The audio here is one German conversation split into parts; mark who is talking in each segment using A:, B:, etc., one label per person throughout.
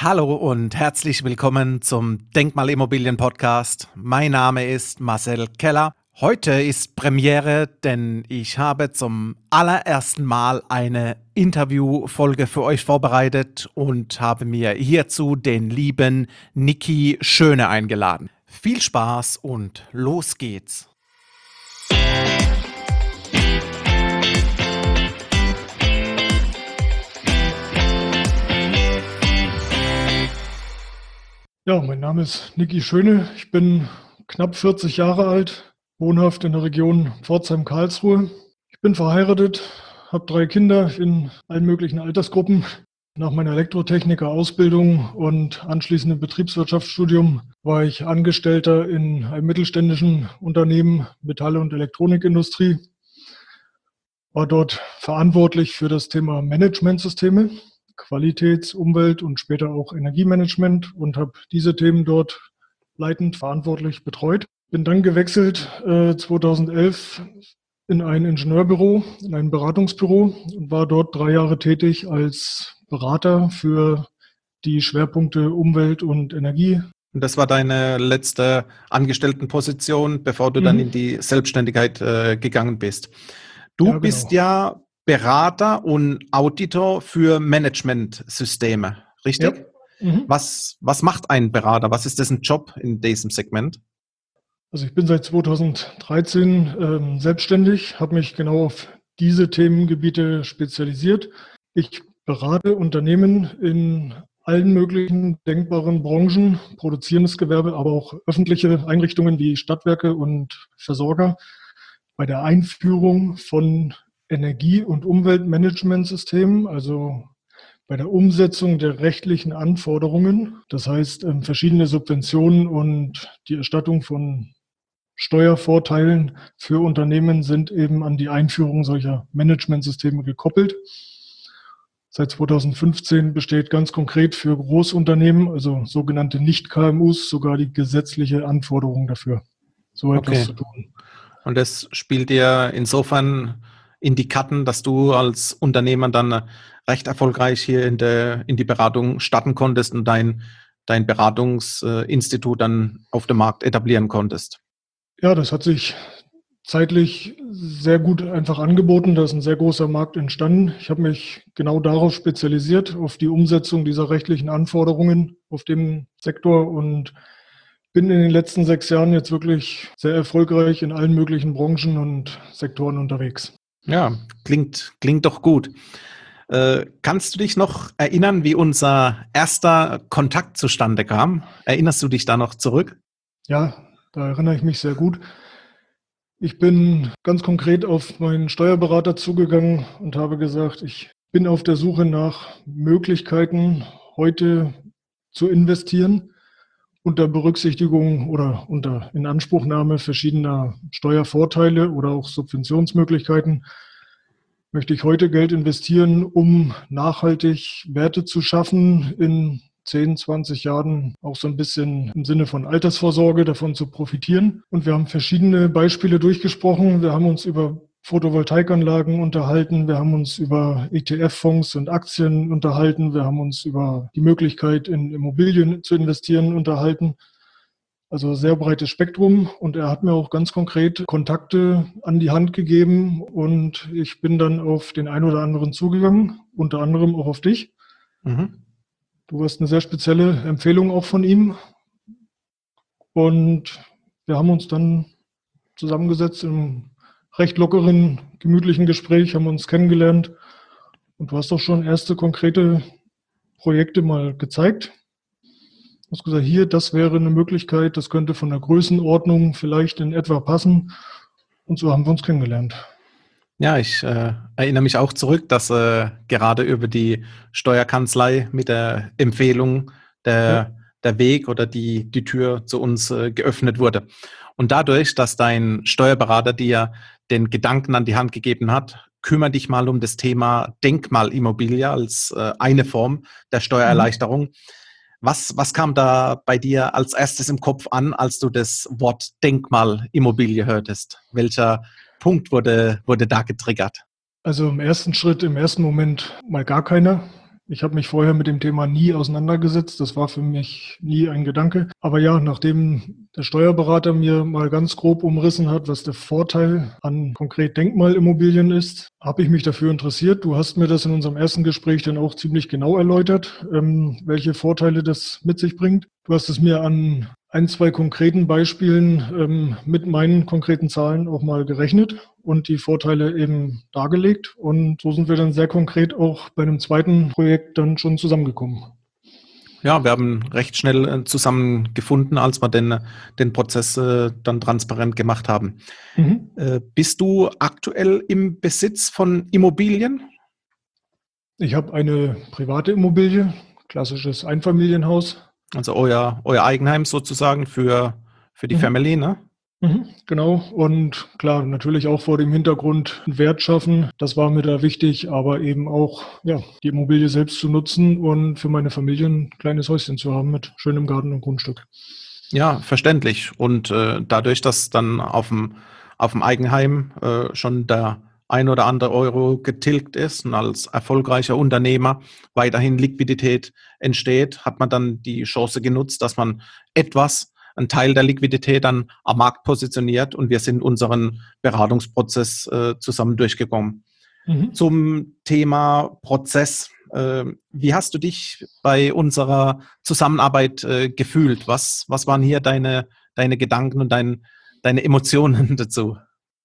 A: Hallo und herzlich willkommen zum Denkmalimmobilien-Podcast. Mein Name ist Marcel Keller. Heute ist Premiere, denn ich habe zum allerersten Mal eine Interviewfolge für euch vorbereitet und habe mir hierzu den lieben Niki Schöne eingeladen. Viel Spaß und los geht's!
B: Ja, mein Name ist Niki Schöne. Ich bin knapp 40 Jahre alt, wohnhaft in der Region Pforzheim-Karlsruhe. Ich bin verheiratet, habe 3 Kinder in allen möglichen Altersgruppen. Nach meiner Elektrotechniker-Ausbildung und anschließendem Betriebswirtschaftsstudium war ich Angestellter in einem mittelständischen Unternehmen Metall- und Elektronikindustrie. War dort verantwortlich für das Thema Managementsysteme, Qualitäts-, Umwelt- und später auch Energiemanagement und habe diese Themen dort leitend verantwortlich betreut. Bin dann gewechselt 2011 in ein Ingenieurbüro, in ein Beratungsbüro und war dort 3 Jahre tätig als Berater für die Schwerpunkte Umwelt und Energie.
A: Und das war deine letzte Angestelltenposition, bevor du dann in die Selbstständigkeit gegangen bist. Du
B: Ja,
A: bist
B: genau.
A: ja Berater und Auditor für Managementsysteme,
B: Ja.
A: richtig?
B: Mhm.
A: Was macht ein Berater? Was ist dessen Job in diesem Segment?
B: Also ich bin seit 2013 selbstständig, habe mich genau auf diese Themengebiete spezialisiert. Ich berate Unternehmen in allen möglichen denkbaren Branchen, produzierendes Gewerbe, aber auch öffentliche Einrichtungen wie Stadtwerke und Versorger bei der Einführung von Energie- und Umweltmanagementsystemen, also bei der Umsetzung der rechtlichen Anforderungen. Das heißt, verschiedene Subventionen und die Erstattung von Steuervorteilen für Unternehmen sind eben an die Einführung solcher Managementsysteme gekoppelt. Seit 2015 besteht ganz konkret für Großunternehmen, also sogenannte Nicht-KMUs, sogar die gesetzliche Anforderung dafür, so etwas
A: Okay.
B: zu tun.
A: Und das spielt dir insofern in die Karten, dass du als Unternehmer dann recht erfolgreich hier in die Beratung starten konntest und dein Beratungsinstitut dann auf dem Markt etablieren konntest.
B: Ja, das hat sich zeitlich sehr gut einfach angeboten. Da ist ein sehr großer Markt entstanden. Ich habe mich genau darauf spezialisiert, auf die Umsetzung dieser rechtlichen Anforderungen auf dem Sektor und bin in den letzten 6 Jahren jetzt wirklich sehr erfolgreich in allen möglichen Branchen und Sektoren unterwegs.
A: Ja, klingt doch gut. Kannst du dich noch erinnern, wie unser erster Kontakt zustande kam? Erinnerst du dich da noch zurück?
B: Ja, da erinnere ich mich sehr gut. Ich bin ganz konkret auf meinen Steuerberater zugegangen und habe gesagt, ich bin auf der Suche nach Möglichkeiten, heute zu investieren, unter Berücksichtigung oder unter Inanspruchnahme verschiedener Steuervorteile oder auch Subventionsmöglichkeiten. Möchte ich heute Geld investieren, um nachhaltig Werte zu schaffen, in 10, 20 Jahren auch so ein bisschen im Sinne von Altersvorsorge davon zu profitieren. Und wir haben verschiedene Beispiele durchgesprochen. Wir haben uns über Photovoltaikanlagen unterhalten. Wir haben uns über ETF-Fonds und Aktien unterhalten. Wir haben uns über die Möglichkeit, in Immobilien zu investieren, unterhalten. Also sehr breites Spektrum und er hat mir auch ganz konkret Kontakte an die Hand gegeben und ich bin dann auf den einen oder anderen zugegangen, unter anderem auch auf dich.
A: Mhm.
B: Du hast eine sehr spezielle Empfehlung auch von ihm und wir haben uns dann zusammengesetzt im recht lockeren, gemütlichen Gespräch, haben uns kennengelernt und du hast auch schon erste konkrete Projekte mal gezeigt. Du hast gesagt, hier, das wäre eine Möglichkeit, das könnte von der Größenordnung vielleicht in etwa passen. Und so haben wir uns kennengelernt.
A: Ja, ich erinnere mich auch zurück, dass gerade über die Steuerkanzlei mit der Empfehlung
B: Ja,
A: der Weg oder die Tür zu uns geöffnet wurde. Und dadurch, dass dein Steuerberater dir den Gedanken an die Hand gegeben hat, kümmere dich mal um das Thema Denkmalimmobilie als eine Form der Steuererleichterung. Was kam da bei dir als erstes im Kopf an, als du das Wort Denkmalimmobilie hörtest? Welcher Punkt wurde da getriggert?
B: also im ersten Schritt, im ersten Moment mal gar keiner. Ich habe mich vorher mit dem Thema nie auseinandergesetzt. Das war für mich nie ein Gedanke. Aber ja, nachdem der Steuerberater mir mal ganz grob umrissen hat, was der Vorteil an konkret Denkmalimmobilien ist, habe ich mich dafür interessiert. Du hast mir das in unserem ersten Gespräch dann auch ziemlich genau erläutert, welche Vorteile das mit sich bringt. Du hast es mir an ein, zwei konkreten Beispielen mit meinen konkreten Zahlen auch mal gerechnet und die Vorteile eben dargelegt. Und so sind wir dann sehr konkret auch bei einem zweiten Projekt dann schon zusammengekommen.
A: Ja, wir haben recht schnell zusammengefunden, als wir den Prozess dann transparent gemacht haben.
B: Mhm.
A: Bist du aktuell im Besitz von Immobilien?
B: Ich habe eine private Immobilie, klassisches Einfamilienhaus.
A: Also euer Eigenheim sozusagen für die
B: Mhm.
A: Family, ne?
B: Genau. Und klar, natürlich auch vor dem Hintergrund Wert schaffen. Das war mir da wichtig, aber eben auch, ja, die Immobilie selbst zu nutzen und für meine Familie ein kleines Häuschen zu haben mit schönem Garten und Grundstück.
A: Ja, verständlich. Und dadurch, dass dann auf dem Eigenheim schon der ein oder andere Euro getilgt ist und als erfolgreicher Unternehmer weiterhin Liquidität entsteht, hat man dann die Chance genutzt, dass man einen Teil der Liquidität dann am Markt positioniert, und wir sind unseren Beratungsprozess zusammen durchgekommen.
B: Mhm.
A: Zum Thema Prozess. Wie hast du dich bei unserer Zusammenarbeit gefühlt? Was waren hier deine Gedanken und deine Emotionen dazu?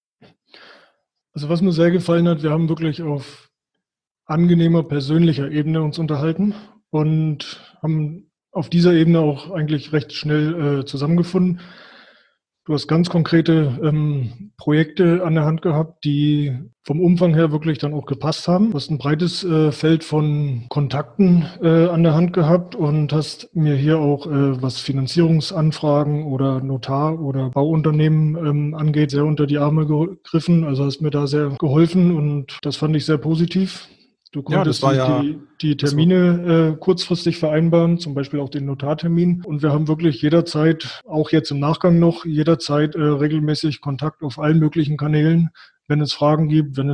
B: Also was mir sehr gefallen hat, wir haben wirklich auf angenehmer persönlicher Ebene uns unterhalten und haben auf dieser Ebene auch eigentlich recht schnell zusammengefunden. Du hast ganz konkrete Projekte an der Hand gehabt, die vom Umfang her wirklich dann auch gepasst haben. Du hast ein breites Feld von Kontakten an der Hand gehabt und hast mir hier auch, was Finanzierungsanfragen oder Notar- oder Bauunternehmen angeht, sehr unter die Arme gegriffen. Also hast mir da sehr geholfen und das fand ich sehr positiv. Du
A: Ja, das
B: konntest
A: war ja,
B: die
A: das war,
B: Termine kurzfristig vereinbaren, zum Beispiel auch den Notartermin. Und wir haben wirklich jederzeit, auch jetzt im Nachgang noch, jederzeit regelmäßig Kontakt auf allen möglichen Kanälen, wenn es Fragen gibt, wenn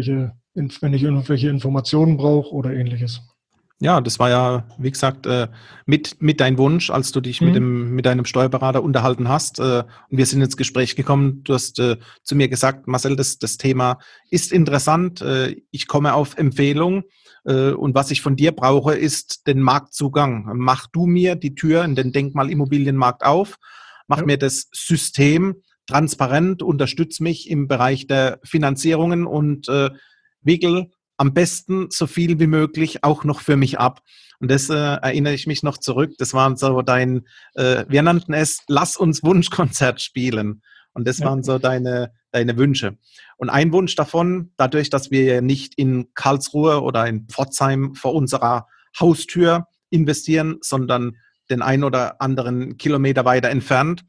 B: ich irgendwelche Informationen brauche oder ähnliches.
A: Ja, das war ja, wie gesagt, mit dein Wunsch, als du dich mit
B: Mhm.
A: mit deinem Steuerberater unterhalten hast. Und wir sind ins Gespräch gekommen. Du hast zu mir gesagt, Marcel, das Thema ist interessant. Ich komme auf Empfehlung. Und was ich von dir brauche, ist den Marktzugang. Mach du mir die Tür in den Denkmalimmobilienmarkt auf. Mach
B: Ja.
A: mir das System transparent, unterstütz mich im Bereich der Finanzierungen und wickel am besten so viel wie möglich auch noch für mich ab. Und das erinnere ich mich noch zurück. Das waren so wir nannten es, lass uns Wunschkonzert spielen. Und das
B: Ja.
A: waren so deine Wünsche. Und ein Wunsch davon, dadurch, dass wir ja nicht in Karlsruhe oder in Pforzheim vor unserer Haustür investieren, sondern den ein oder anderen Kilometer weiter entfernt,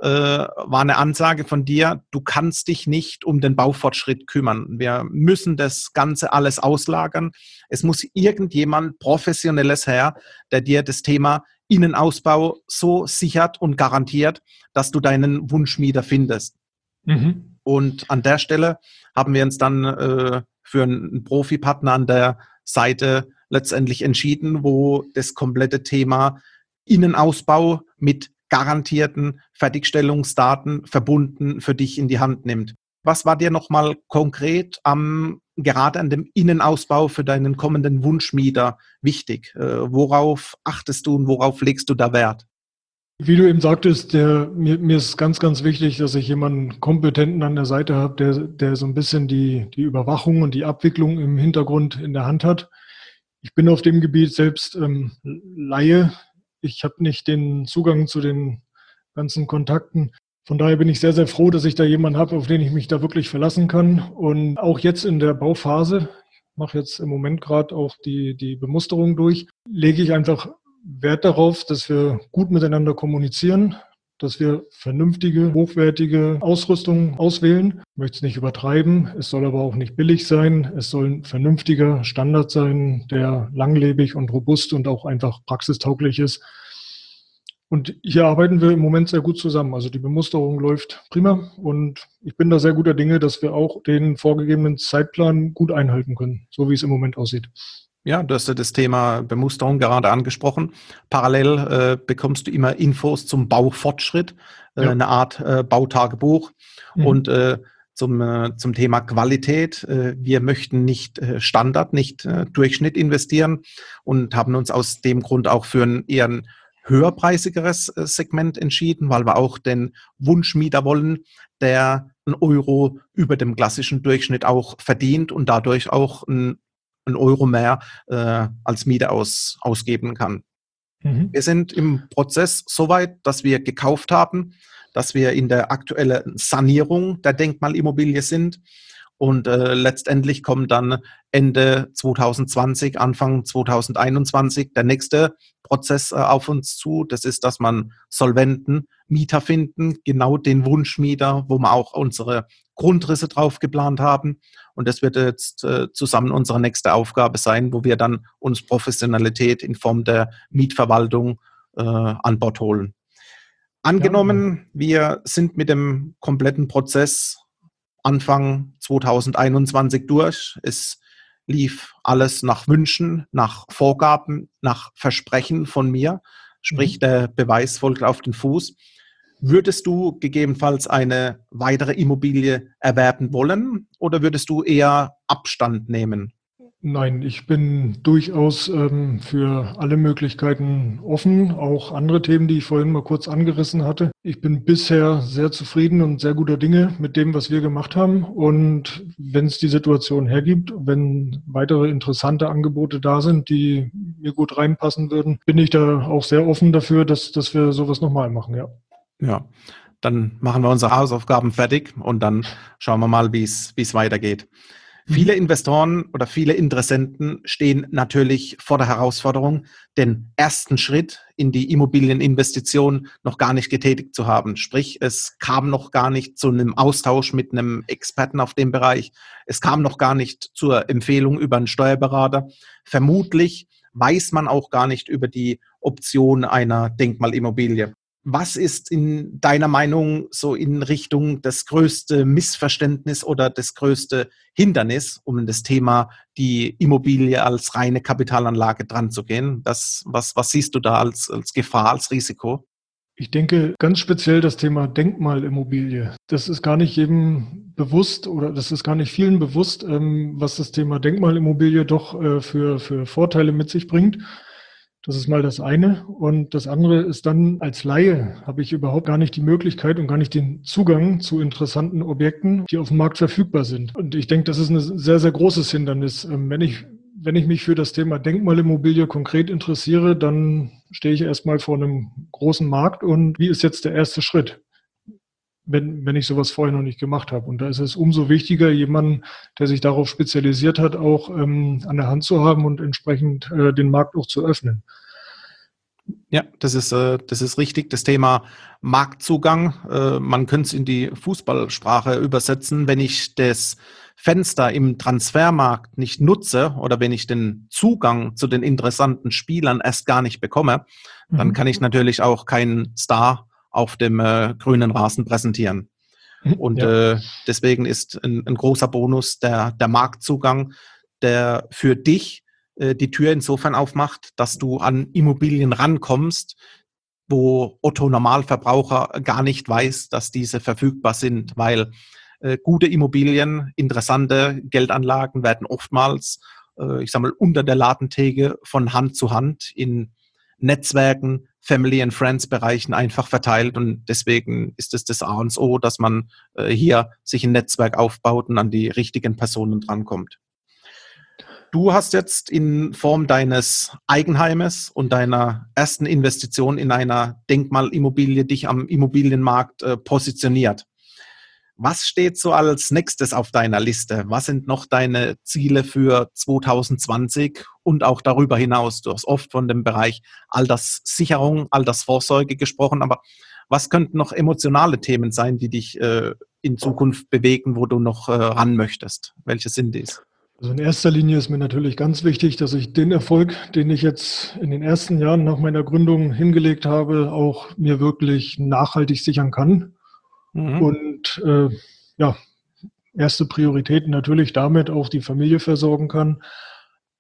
A: war eine Ansage von dir, du kannst dich nicht um den Baufortschritt kümmern. Wir müssen das Ganze alles auslagern. Es muss irgendjemand Professionelles her, der dir das Thema Innenausbau so sichert und garantiert, dass du deinen Wunschmieter findest.
B: Mhm.
A: Und an der Stelle haben wir uns dann für einen Profipartner an der Seite letztendlich entschieden, wo das komplette Thema Innenausbau mit garantierten Fertigstellungsdaten verbunden für dich in die Hand nimmt. Was war dir nochmal konkret gerade an dem Innenausbau für deinen kommenden Wunschmieter wichtig? Worauf achtest du und worauf legst du da Wert?
B: Wie du eben sagtest, mir ist ganz, ganz wichtig, dass ich jemanden Kompetenten an der Seite habe, der so ein bisschen die Überwachung und die Abwicklung im Hintergrund in der Hand hat. Ich bin auf dem Gebiet selbst Laie. Ich habe nicht den Zugang zu den ganzen Kontakten. Von daher bin ich sehr, sehr froh, dass ich da jemanden habe, auf den ich mich da wirklich verlassen kann. Und auch jetzt in der Bauphase, ich mache jetzt im Moment gerade auch die Bemusterung durch, lege ich einfach Wert darauf, dass wir gut miteinander kommunizieren, dass wir vernünftige, hochwertige Ausrüstung auswählen. Ich möchte es nicht übertreiben, es soll aber auch nicht billig sein. Es soll ein vernünftiger Standard sein, der langlebig und robust und auch einfach praxistauglich ist. Und hier arbeiten wir im Moment sehr gut zusammen. Also die Bemusterung läuft prima und ich bin da sehr guter Dinge, dass wir auch den vorgegebenen Zeitplan gut einhalten können, so wie es im Moment aussieht.
A: Ja, du hast ja das Thema Bemusterung gerade angesprochen. Parallel bekommst du immer Infos zum Baufortschritt,
B: Ja.
A: eine Art Bautagebuch. Und
B: Mhm.
A: zum Thema Qualität. Wir möchten nicht Standard, nicht Durchschnitt investieren und haben uns aus dem Grund auch für ein höherpreisigeres Segment entschieden, weil wir auch den Wunschmieter wollen, der einen Euro über dem klassischen Durchschnitt auch verdient und dadurch auch ein Euro mehr als Miete ausgeben kann. Wir
B: Mhm.
A: sind im Prozess so weit, dass wir gekauft haben, dass wir in der aktuellen Sanierung der Denkmalimmobilie sind. Und letztendlich kommt dann Ende 2020, Anfang 2021 der nächste Prozess auf uns zu. Das ist, dass man solventen Mieter finden, genau den Wunschmieter, wo wir auch unsere Grundrisse drauf geplant haben. Und das wird jetzt zusammen unsere nächste Aufgabe sein, wo wir dann uns Professionalität in Form der Mietverwaltung an Bord holen.
B: Ja,
A: Angenommen, wir sind mit dem kompletten Prozess Anfang 2021 durch. Es lief alles nach Wünschen, nach Vorgaben, nach Versprechen von mir. Sprich,
B: mhm.
A: der Beweis folgt auf den Fuß. Würdest du gegebenenfalls eine weitere Immobilie erwerben wollen oder würdest du eher Abstand nehmen?
B: Nein, ich bin durchaus für alle Möglichkeiten offen, auch andere Themen, die ich vorhin mal kurz angerissen hatte. Ich bin bisher sehr zufrieden und sehr guter Dinge mit dem, was wir gemacht haben. Und wenn es die Situation hergibt, wenn weitere interessante Angebote da sind, die mir gut reinpassen würden, bin ich da auch sehr offen dafür, dass wir sowas nochmal machen, ja.
A: Ja, dann machen wir unsere Hausaufgaben fertig und dann schauen wir mal, wie es weitergeht. Viele
B: Mhm.
A: Investoren oder viele Interessenten stehen natürlich vor der Herausforderung, den ersten Schritt in die Immobilieninvestition noch gar nicht getätigt zu haben. Sprich, es kam noch gar nicht zu einem Austausch mit einem Experten auf dem Bereich. Es kam noch gar nicht zur Empfehlung über einen Steuerberater. Vermutlich weiß man auch gar nicht über die Option einer Denkmalimmobilie. Was ist in deiner Meinung so in Richtung das größte Missverständnis oder das größte Hindernis, um das Thema die Immobilie als reine Kapitalanlage dran zu gehen? Was siehst du da als Gefahr, als Risiko?
B: Ich denke ganz speziell das Thema Denkmalimmobilie. Das ist gar nicht jedem bewusst oder das ist gar nicht vielen bewusst, was das Thema Denkmalimmobilie doch für Vorteile mit sich bringt. Das ist mal das eine. Und das andere ist dann, als Laie habe ich überhaupt gar nicht die Möglichkeit und gar nicht den Zugang zu interessanten Objekten, die auf dem Markt verfügbar sind. Und ich denke, das ist ein sehr, sehr großes Hindernis. Wenn ich mich für das Thema Denkmalimmobilie konkret interessiere, dann stehe ich erstmal vor einem großen Markt und wie ist jetzt der erste Schritt, wenn ich sowas vorher noch nicht gemacht habe. Und da ist es umso wichtiger, jemanden, der sich darauf spezialisiert hat, auch an der Hand zu haben und entsprechend den Markt auch zu öffnen.
A: Ja, das ist richtig. Das Thema Marktzugang, man könnte es in die Fußballsprache übersetzen. Wenn ich das Fenster im Transfermarkt nicht nutze oder wenn ich den Zugang zu den interessanten Spielern erst gar nicht bekomme, dann kann
B: Mhm.
A: ich natürlich auch keinen Star auf dem grünen Rasen präsentieren. Und
B: Ja.
A: deswegen ist ein großer Bonus der Marktzugang, der für dich die Tür insofern aufmacht, dass du an Immobilien rankommst, wo Otto Normalverbraucher gar nicht weiß, dass diese verfügbar sind, weil gute Immobilien, interessante Geldanlagen werden oftmals, ich sage mal, unter der Ladentheke von Hand zu Hand in Netzwerken, Family and Friends Bereichen einfach verteilt und deswegen ist es das A und O, dass man hier sich ein Netzwerk aufbaut und an die richtigen Personen drankommt. Du hast jetzt in Form deines Eigenheimes und deiner ersten Investition in einer Denkmalimmobilie dich am Immobilienmarkt positioniert. Was steht so als nächstes auf deiner Liste? Was sind noch deine Ziele für 2020 und auch darüber hinaus? Du hast oft von dem Bereich Alterssicherung, Altersvorsorge gesprochen, aber was könnten noch emotionale Themen sein, die dich in Zukunft bewegen, wo du noch ran möchtest? Welche sind dies?
B: Also in erster Linie ist mir natürlich ganz wichtig, dass ich den Erfolg, den ich jetzt in den ersten Jahren nach meiner Gründung hingelegt habe, auch mir wirklich nachhaltig sichern kann.
A: Mhm.
B: Und ja, erste Priorität natürlich damit auch die Familie versorgen kann.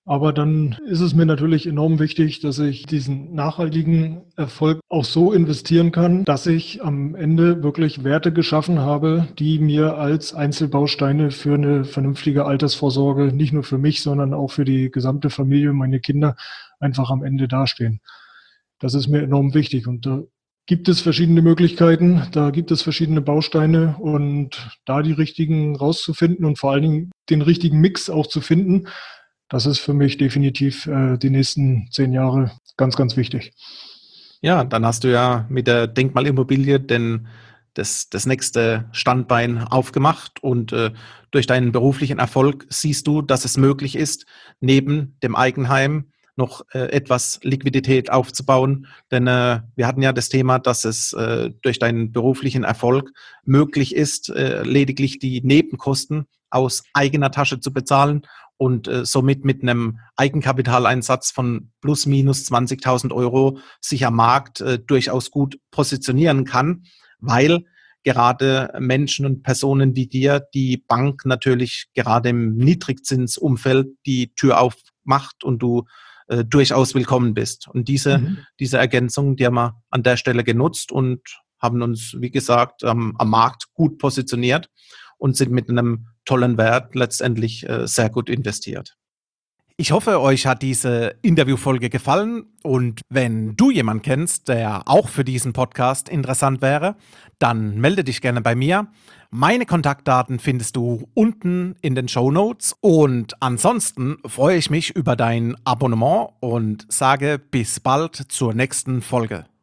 B: Aber dann ist es mir natürlich enorm wichtig, dass ich diesen nachhaltigen Erfolg auch so investieren kann, dass ich am Ende wirklich Werte geschaffen habe, die mir als Einzelbausteine für eine vernünftige Altersvorsorge, nicht nur für mich, sondern auch für die gesamte Familie, meine Kinder, einfach am Ende dastehen. Das ist mir enorm wichtig. Und da gibt es verschiedene Möglichkeiten, da gibt es verschiedene Bausteine und da die richtigen rauszufinden und vor allen Dingen den richtigen Mix auch zu finden, das ist für mich definitiv die nächsten 10 Jahre ganz, ganz wichtig.
A: Ja, dann hast du ja mit der Denkmalimmobilie das nächste Standbein aufgemacht und durch deinen beruflichen Erfolg siehst du, dass es möglich ist, neben dem Eigenheim noch etwas Liquidität aufzubauen. Denn wir hatten ja das Thema, dass es durch deinen beruflichen Erfolg möglich ist, lediglich die Nebenkosten aus eigener Tasche zu bezahlen und somit mit einem Eigenkapitaleinsatz von plus minus 20.000 Euro sich am Markt durchaus gut positionieren kann, weil gerade Menschen und Personen wie dir die Bank natürlich gerade im Niedrigzinsumfeld die Tür aufmacht und du durchaus willkommen bist. Und diese Ergänzung, die haben wir an der Stelle genutzt und haben uns, wie gesagt, am Markt gut positioniert und sind mit einem tollen Wert letztendlich sehr gut investiert. Ich hoffe, euch hat diese Interviewfolge gefallen und wenn du jemanden kennst, der auch für diesen Podcast interessant wäre, dann melde dich gerne bei mir. Meine Kontaktdaten findest du unten in den Shownotes und ansonsten freue ich mich über dein Abonnement und sage bis bald zur nächsten Folge.